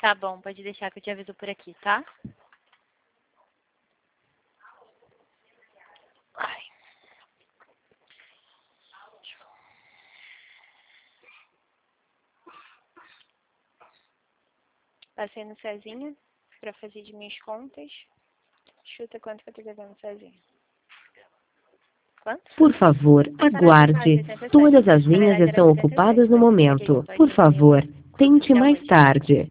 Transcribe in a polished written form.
Tá bom, pode deixar que eu te aviso por aqui, tá? Ai. Passei no Cezinha pra fazer de minhas contas. Chuta quanto que eu tô devendo Cezinha. Quanto? Por favor, aguarde. 67. Todas as Na linhas verdade era estão 66, ocupadas no mas eu troquei momento. depois Por de favor, tente da mais hoje. tarde.